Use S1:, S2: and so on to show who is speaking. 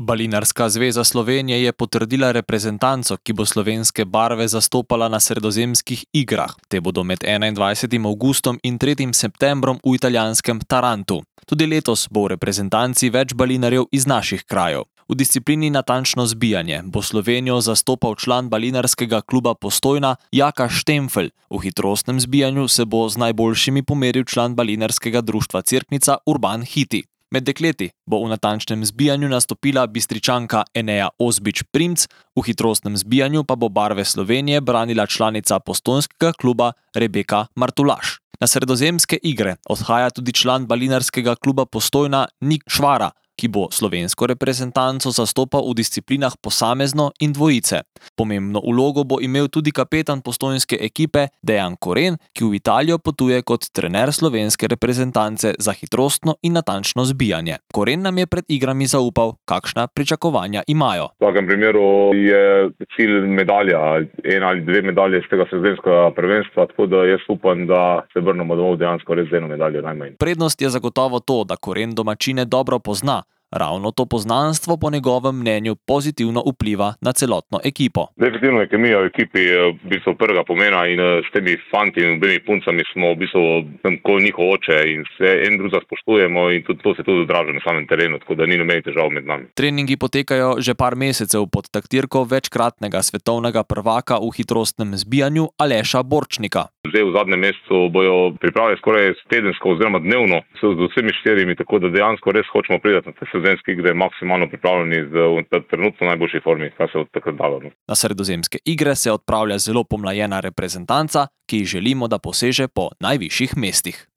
S1: Balinarska zveza Slovenije je potrdila reprezentanco, ki bo slovenske barve zastopala na Sredozemskih igrah. Te bodo med 21. avgustom in 3. septembrom v italijanskem Tarantu. Tudi letos bo v reprezentanci več balinarjev iz naših krajev. V disciplini natančno zbijanje bo Slovenijo zastopal član balinarskega kluba Postojna Jaka Štemfelj. V hitrostnem zbijanju se bo z najboljšimi pomeril član balinarskega društva Cerknica Urban Hiti. Med dekleti bo v natančnem zbijanju nastopila Bistričanka Eneja Ozbič-Primc, v hitrostnem zbijanju pa bo barve Slovenije branila članica postojnskega kluba Rebeka Martulaš. Na Sredozemske igre odhaja tudi član balinarskega kluba Postojna Nik Švara, ki bo slovensko reprezentanco zastopal v disciplinah posamezno in dvojice. Pomembno vlogo bo imel tudi kapetan postojnske ekipe Dejan Koren, ki v Italijo potuje kot trener slovenske reprezentance za hitrostno in natančno zbijanje. Koren nam je pred igrami zaupal, kakšna pričakovanja imajo.
S2: V vsakem primeru je cilj medalja, 1 ali 2 medalje iz tega sredozemskega prvenstva, tako da jaz upam, da se vrnemo domov dejansko res z 1 medaljo najmanj.
S1: Prednost je zagotovo to, da Koren domačine dobro pozna. Ravno to poznanstvo po njegovem mnenju pozitivno vpliva na celotno ekipo.
S2: Definitivno je kemija v ekipi v bistvu prvega pomena in s temi fanti in obemi puncami smo v bistvu kot njihov oče in se en drugega spoštujemo in tudi to se tudi odraža na samem terenu, tako da ni nobenih težav med nami.
S1: Treningi potekajo že par mesecev pod taktirko večkratnega svetovnega prvaka v hitrostnem zbijanju Aleša Borčnika.
S2: Zdaj v zadnjem mesecu bojo priprave skoraj tedensko oziroma dnevno z vsemi 4, tako da dejansko res hočemo priti na te sredozemske igre maksimalno pripravljeni v trenutno najboljši formi, kar se od takrat dalo.
S1: Na Sredozemske igre se odpravlja zelo pomlajena reprezentanca, ki ji želimo, da poseže po najvišjih mestih.